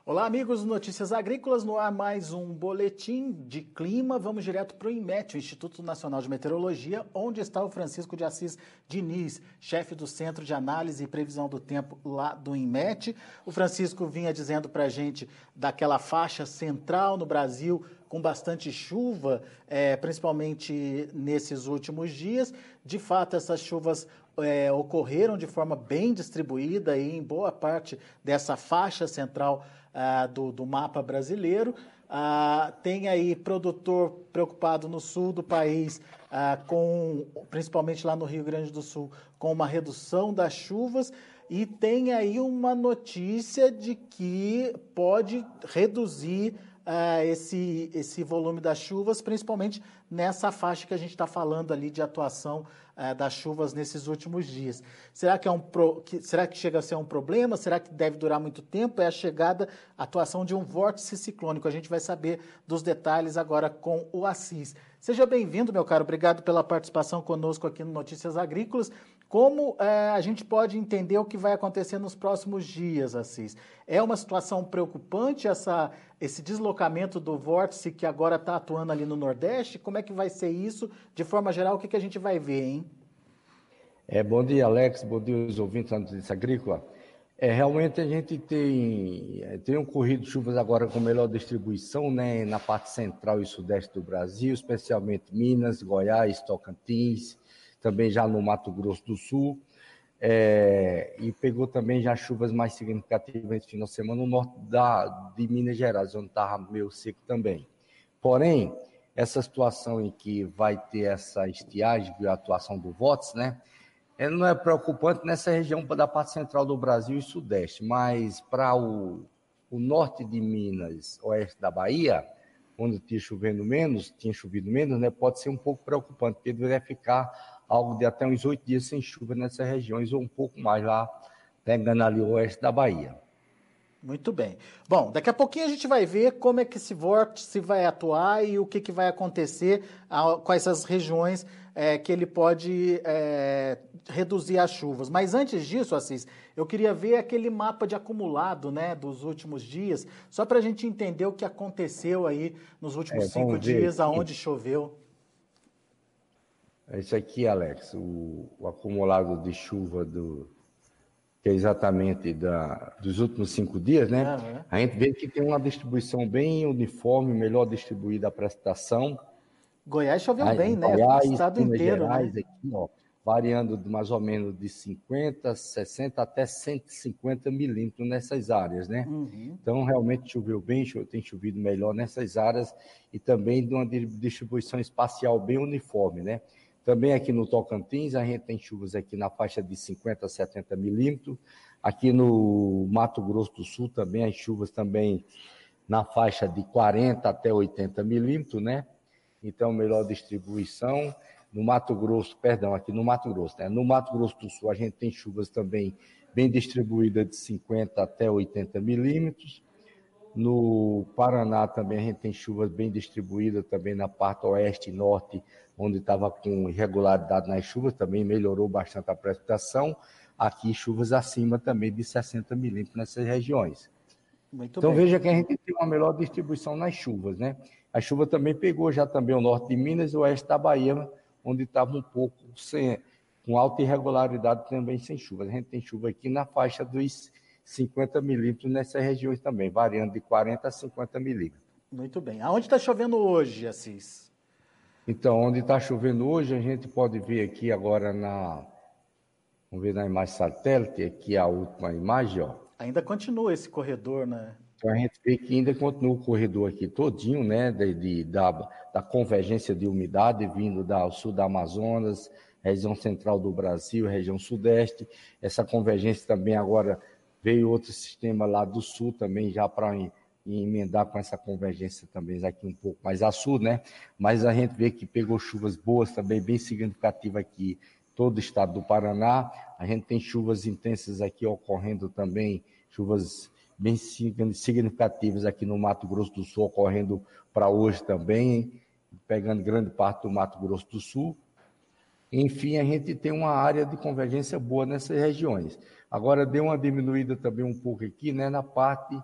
Olá, amigos do Notícias Agrícolas, no ar mais um boletim de clima. Vamos direto para o INMET, o Instituto Nacional de Meteorologia, onde está o Francisco de Assis Diniz, chefe do Centro de Análise e Previsão do Tempo lá do INMET. O Francisco vinha dizendo para a gente daquela faixa central no Brasil com bastante chuva, principalmente nesses últimos dias. De fato, essas chuvas ocorreram de forma bem distribuída e em boa parte dessa faixa central do mapa brasileiro. Tem aí produtor preocupado no sul do país, principalmente lá no Rio Grande do Sul, com uma redução das chuvas, e tem aí uma notícia de que pode reduzir esse volume das chuvas, principalmente nessa faixa que a gente está falando ali de atuação das chuvas nesses últimos dias. Será que chega a ser um problema? Será que deve durar muito tempo? É a atuação de um vórtice ciclônico. A gente vai saber dos detalhes agora com o Assis. Seja bem-vindo, meu caro. Obrigado pela participação conosco aqui no Notícias Agrícolas. Como a gente pode entender o que vai acontecer nos próximos dias, Assis? É uma situação preocupante esse deslocamento do vórtice que agora está atuando ali no Nordeste? Como é que vai ser isso? De forma geral, o que a gente vai ver, hein? Bom dia, Alex. Bom dia aos ouvintes da Notícia Agrícola. Realmente a gente tem ocorrido chuvas agora com melhor distribuição, né, na parte central e sudeste do Brasil, especialmente Minas, Goiás, Tocantins, também já no Mato Grosso do Sul, e pegou também já chuvas mais significativas esse final de semana no norte de Minas Gerais, onde estava meio seco também. Porém, essa situação em que vai ter essa estiagem, a atuação do vórtice, né, não é preocupante nessa região da parte central do Brasil e sudeste, mas para o norte de Minas, oeste da Bahia, onde tinha chovido menos, né, pode ser um pouco preocupante, porque deveria ficar algo de até uns 8 dias sem chuva nessas regiões, ou um pouco mais lá, pegando ali o oeste da Bahia. Muito bem. Bom, daqui a pouquinho a gente vai ver como é que esse vórtice vai atuar e o que vai acontecer com essas regiões que ele pode reduzir as chuvas. Mas antes disso, Assis, eu queria ver aquele mapa de acumulado, né, dos últimos dias, só para a gente entender o que aconteceu aí nos últimos 5 dias, aonde choveu. Isso aqui, Alex, o acumulado de chuva que é exatamente dos últimos 5 dias, né? Uhum. A gente vê que tem uma distribuição bem uniforme, melhor distribuída a precipitação. Goiás choveu bem, né? Goiás, o estado Minas inteiro, Gerais, né? aqui, ó, variando de mais ou menos de 50, 60 até 150 milímetros nessas áreas, né? Uhum. Então, realmente choveu bem, tem chovido melhor nessas áreas e também de uma distribuição espacial bem uniforme, né? Também aqui no Tocantins, a gente tem chuvas aqui na faixa de 50 a 70 milímetros. Aqui no Mato Grosso do Sul também, as chuvas também na faixa de 40 até 80 milímetros, né? Então, melhor distribuição. No Mato Grosso, aqui no Mato Grosso, né? No Mato Grosso do Sul, a gente tem chuvas também bem distribuídas de 50 até 80 milímetros. No Paraná também a gente tem chuvas bem distribuídas, também na parte oeste e norte, onde estava com irregularidade nas chuvas, também melhorou bastante a precipitação. Aqui chuvas acima também de 60 milímetros nessas regiões. Então veja que a gente tem uma melhor distribuição nas chuvas, né? A chuva também pegou já também o norte de Minas e o oeste da Bahia, onde estava um pouco com alta irregularidade também sem chuva. A gente tem chuva aqui na faixa dos 50 milímetros nessas regiões também, variando de 40 a 50 milímetros. Muito bem. Aonde está chovendo hoje, Assis? Então, onde está chovendo hoje, a gente pode ver aqui agora vamos ver na imagem satélite, aqui a última imagem, ó. Ainda continua esse corredor, né? Então, a gente vê que ainda continua o corredor aqui todinho, né, da convergência de umidade vindo do sul do Amazonas, região central do Brasil, região sudeste. Essa convergência também agora veio outro sistema lá do sul também, já para emendar com essa convergência também aqui um pouco mais a sul, né? Mas a gente vê que pegou chuvas boas também, bem significativas aqui, todo o estado do Paraná. A gente tem chuvas intensas aqui ocorrendo também, chuvas bem significativas aqui no Mato Grosso do Sul, ocorrendo para hoje também, pegando grande parte do Mato Grosso do Sul. Enfim, a gente tem uma área de convergência boa nessas regiões. Agora, deu uma diminuída também um pouco aqui, né, na parte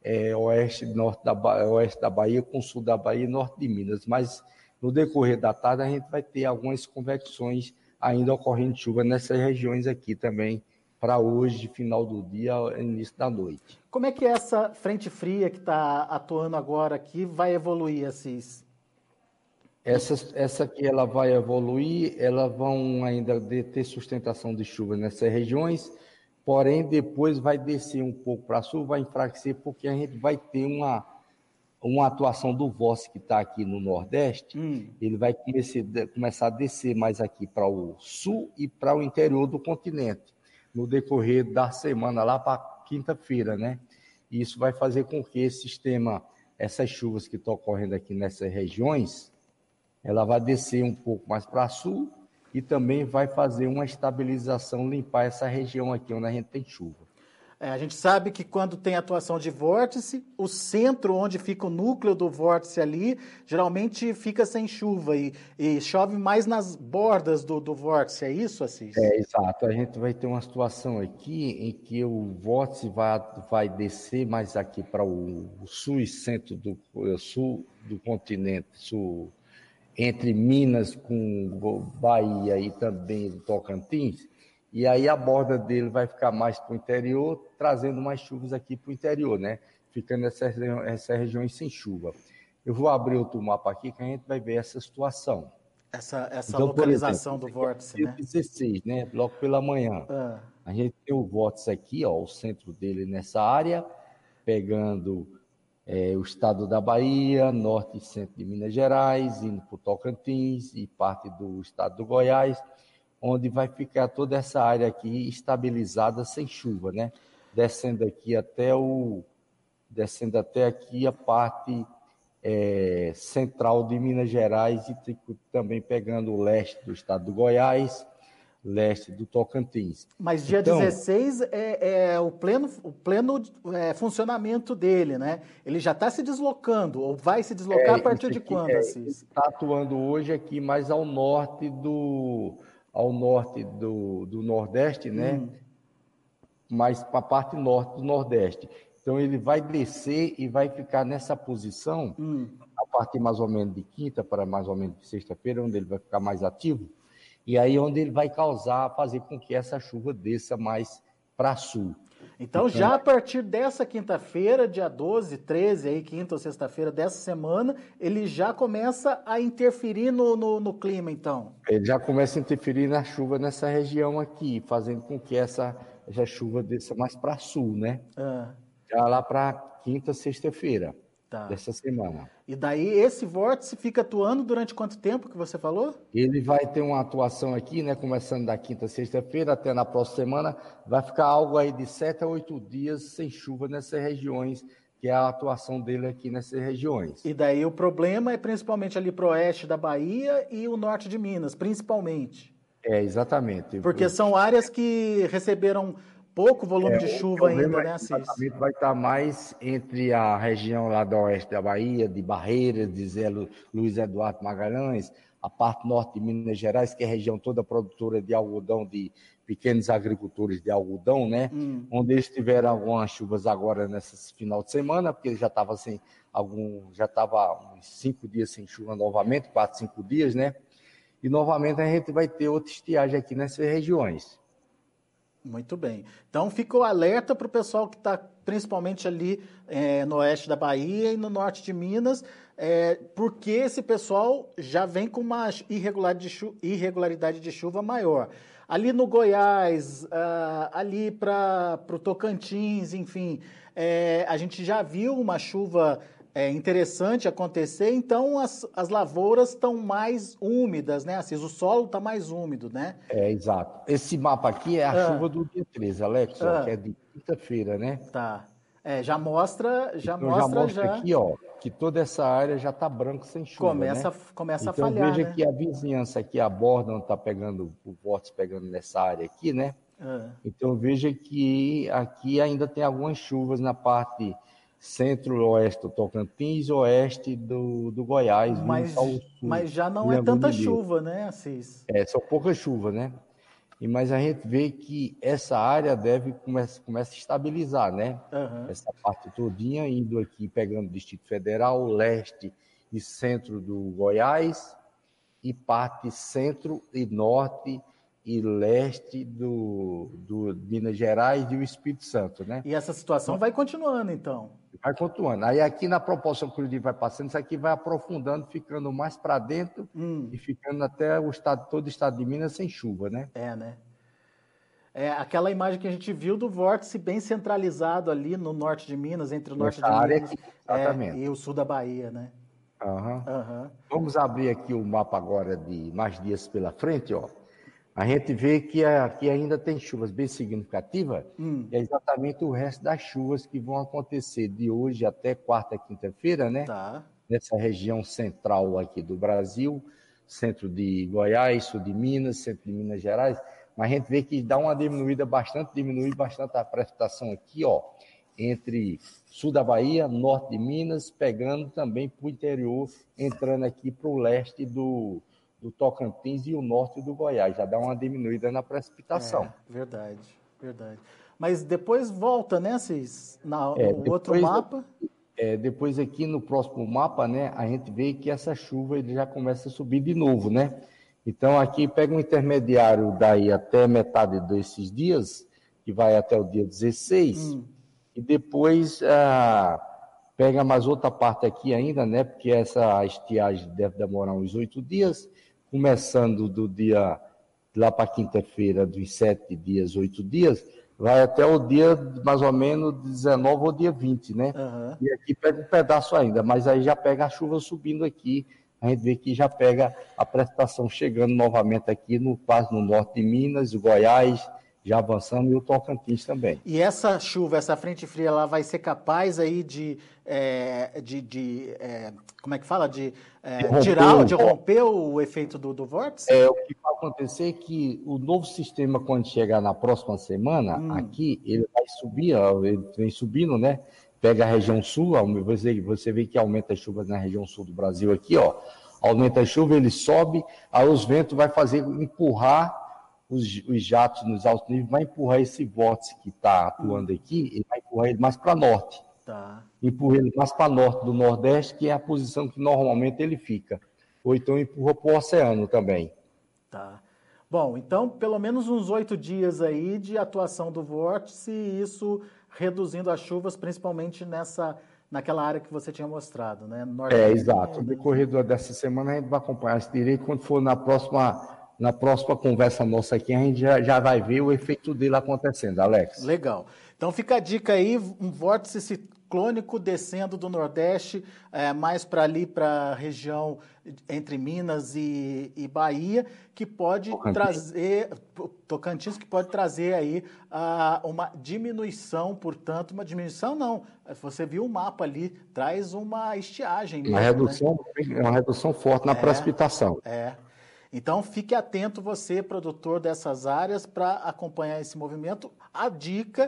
oeste da Bahia com sul da Bahia e norte de Minas. Mas no decorrer da tarde a gente vai ter algumas convecções ainda ocorrendo chuva nessas regiões aqui também, para hoje, final do dia, início da noite. Como é que essa frente fria que está atuando agora aqui vai evoluir, Assis? Essa aqui ela vai evoluir, elas vão ainda ter sustentação de chuva nessas regiões, porém depois vai descer um pouco para sul, vai enfraquecer, porque a gente vai ter uma atuação do vórtice que está aqui no Nordeste, ele vai começar a descer mais aqui para o sul e para o interior do continente, no decorrer da semana, lá para quinta-feira, né? E isso vai fazer com que esse sistema, essas chuvas que estão ocorrendo aqui nessas regiões, ela vai descer um pouco mais para sul e também vai fazer uma estabilização, limpar essa região aqui onde a gente tem chuva. A gente sabe que quando tem atuação de vórtice, o centro onde fica o núcleo do vórtice ali, geralmente fica sem chuva e chove mais nas bordas do vórtice, é isso, Assis? Exato. A gente vai ter uma situação aqui em que o vórtice vai descer mais aqui para o sul e centro do sul do continente, sul, entre Minas com Bahia e também Tocantins, e aí a borda dele vai ficar mais para o interior, trazendo mais chuvas aqui para o interior, né? Ficando essas regiões sem chuva. Eu vou abrir outro mapa aqui que a gente vai ver essa situação. Essa Então, localização por exemplo, do vórtice, né? 16, né? Logo pela manhã. A gente tem o vórtice aqui, ó, o centro dele nessa área, pegando o estado da Bahia, norte e centro de Minas Gerais, indo para o Tocantins e parte do estado do Goiás, onde vai ficar toda essa área aqui estabilizada sem chuva, né? Descendo até aqui a parte central de Minas Gerais e também pegando o leste do estado do Goiás, leste do Tocantins. Mas dia 16 é o pleno funcionamento dele, né? Ele já está se deslocando, ou vai se deslocar a partir de quando, Assis? Ele está atuando hoje aqui mais ao norte do Nordeste, né? Mais para a parte norte do Nordeste. Então ele vai descer e vai ficar nessa posição a partir mais ou menos de quinta para mais ou menos de sexta-feira, onde ele vai ficar mais ativo. E aí onde ele vai fazer com que essa chuva desça mais para sul. Então, já a partir dessa quinta-feira, dia 12, 13, aí, quinta ou sexta-feira dessa semana, ele já começa a interferir no clima, então? Ele já começa a interferir na chuva nessa região aqui, fazendo com que essa chuva desça mais para sul, né? Já lá para quinta, sexta-feira dessa semana. E daí esse vórtice fica atuando durante quanto tempo que você falou? Ele vai ter uma atuação aqui, né? Começando da quinta, sexta-feira até na próxima semana, vai ficar algo aí de 7 a 8 dias sem chuva nessas regiões, que é a atuação dele aqui nessas regiões. E daí o problema é principalmente ali para o oeste da Bahia e o norte de Minas, principalmente. Exatamente. Porque são áreas que receberam pouco volume de chuva ainda, né, Assis? Vai estar mais entre a região lá do oeste da Bahia, de Barreiras, de Zé Luiz Eduardo Magalhães, a parte norte de Minas Gerais, que é a região toda produtora de algodão, de pequenos agricultores de algodão, né? Onde eles tiveram algumas chuvas agora nesse final de semana, porque já estava uns 5 dias sem chuva novamente, 4, 5 dias, né? E novamente a gente vai ter outra estiagem aqui nessas regiões. Muito bem. Então fica o alerta para o pessoal que está principalmente ali no oeste da Bahia e no norte de Minas, porque esse pessoal já vem com uma irregularidade de chuva maior. Ali no Goiás, ali para o Tocantins, enfim, a gente já viu uma chuva interessante acontecer, então as lavouras estão mais úmidas, né, Assis? O solo está mais úmido, né? Exato. Esse mapa aqui é a chuva do dia 13, Alex, ó, que é de quinta-feira, né? Tá. Já mostra aqui, ó, que toda essa área já está branca sem chuva, começa a então, falhar, veja né? que a vizinhança aqui, a borda onde está pegando, o vórtice pegando nessa área aqui, né? Então, veja que aqui ainda tem algumas chuvas na parte centro-oeste do Tocantins, oeste do Goiás, mas já não é tanta chuva, né, Assis? São poucas chuvas, né? mas a gente vê que essa área começa a estabilizar, né? Aham. Essa parte todinha, indo aqui, pegando o Distrito Federal, leste e centro do Goiás, e parte centro e norte e leste do Minas Gerais e o Espírito Santo, né? E essa situação vai continuando, então. Vai continuando. Aí aqui na proporção que o dia vai passando, isso aqui vai aprofundando, ficando mais para dentro e ficando até todo o estado de Minas sem chuva, né? É, né? É aquela imagem que a gente viu do vórtice bem centralizado ali no norte de Minas, entre o norte Essa de área Minas aqui, exatamente. e o sul da Bahia, né? Aham. Aham. Vamos abrir aqui o mapa agora de mais dias pela frente, ó. A gente vê que aqui ainda tem chuvas bem significativas, que é exatamente o resto das chuvas que vão acontecer de hoje até quarta, quinta-feira, né? Tá. Nessa região central aqui do Brasil, centro de Goiás, sul de Minas, centro de Minas Gerais, mas a gente vê que dá uma diminui bastante a precipitação aqui, ó, entre sul da Bahia, norte de Minas, pegando também para o interior, entrando aqui para o leste do Tocantins e o norte do Goiás. Já dá uma diminuída na precipitação. Verdade, verdade. Mas depois volta, né, Cis? No outro mapa. Depois aqui no próximo mapa, né, a gente vê que essa chuva ele já começa a subir de novo, né? Então aqui pega um intermediário daí até metade desses dias, que vai até o dia 16, e depois pega mais outra parte aqui ainda, né? Porque essa estiagem deve demorar uns 8 dias, começando do dia lá para quinta-feira, dos 7 dias, 8 dias, vai até o dia mais ou menos 19 ou dia 20, né? Aham. E aqui pega um pedaço ainda, mas aí já pega a chuva subindo aqui, a gente vê que já pega a precipitação chegando novamente aqui quase no norte de Minas, Goiás, já avançando, e o Tocantins também. E essa chuva, essa frente fria, ela vai ser capaz aí como é que fala? De romper o efeito do vórtice? O que vai acontecer é que o novo sistema, quando chegar na próxima semana, aqui, ele vai subir, ele vem subindo, né? Pega a região sul, você vê que aumenta as chuvas na região sul do Brasil aqui, ó. Aumenta a chuva, ele sobe, aí os ventos vai empurrar os jatos nos altos níveis, vai empurrar esse vórtice que está atuando aqui, ele vai empurrar ele mais para norte. Tá. Empurra ele mais para norte do Nordeste, que é a posição que normalmente ele fica. Ou então empurra para o oceano também. Tá. Bom, então pelo menos uns 8 dias aí de atuação do vórtice, e isso reduzindo as chuvas, principalmente naquela área que você tinha mostrado, né? Exato. No decorrer dessa semana a gente vai acompanhar isso direito. Quando for na próxima conversa nossa aqui, a gente já vai ver o efeito dele acontecendo, Alex. Legal. Então fica a dica aí, um vórtice ciclônico descendo do Nordeste, mais para ali, para a região entre Minas e Bahia, que pode Tocantins, que pode trazer aí uma diminuição, portanto, uma diminuição não, você viu o mapa ali, traz uma estiagem mesmo, uma redução forte na precipitação. Então, fique atento você, produtor dessas áreas, para acompanhar esse movimento. A dica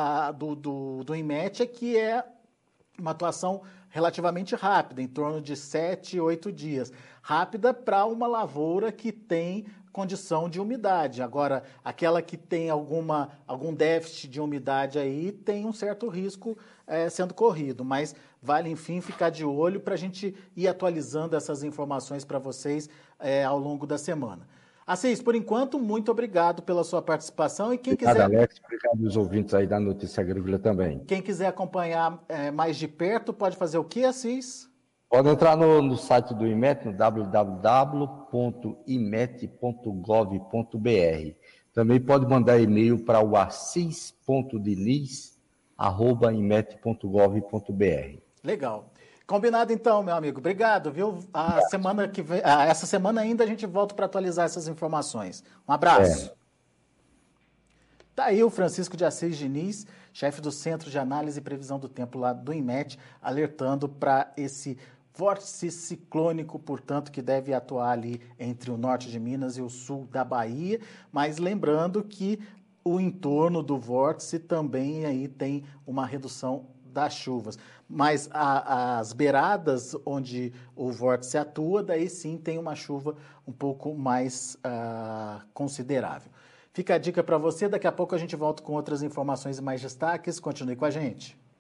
do INMET é que é uma atuação relativamente rápida, em torno de 7, 8 dias. Rápida para uma lavoura que tem condição de umidade. Agora, aquela que tem algum déficit de umidade aí, tem um certo risco sendo corrido, mas vale, enfim, ficar de olho para a gente ir atualizando essas informações para vocês ao longo da semana. Assis, por enquanto, muito obrigado pela sua participação. E quem quiser... Alex. Obrigado aos ouvintes aí da Notícia Agrícola também. Quem quiser acompanhar mais de perto, pode fazer o quê, Assis? Pode entrar no site do INMET, no www.imet.gov.br. Também pode mandar e-mail para o assis.diniz@imet.gov.br. Legal. Combinado então, meu amigo. Obrigado, viu? Semana que vem, essa semana ainda a gente volta para atualizar essas informações. Um abraço. Tá aí o Francisco de Assis Diniz, chefe do Centro de Análise e Previsão do Tempo lá do INMET, alertando para esse vórtice ciclônico, portanto, que deve atuar ali entre o norte de Minas e o sul da Bahia, mas lembrando que o entorno do vórtice também aí tem uma redução das chuvas, mas as beiradas onde o vórtice atua, daí sim tem uma chuva um pouco mais considerável. Fica a dica para você, daqui a pouco a gente volta com outras informações e mais destaques. Continue com a gente.